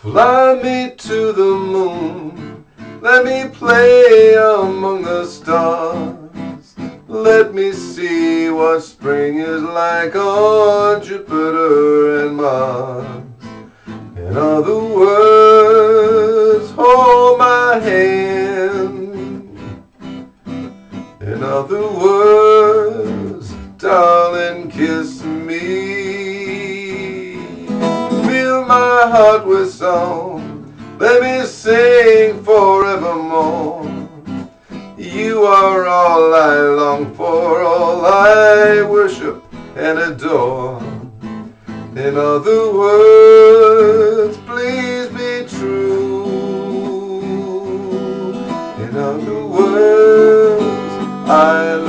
Fly me to the moon, let me play among the stars. Let me see what spring is like on Jupiter and Mars. In other words, hold my hand. In other words, darling, kiss me. Fill my heart with song, let me sing forevermore. You are all I long for, all I worship and adore. In other words, please be true. In other words, I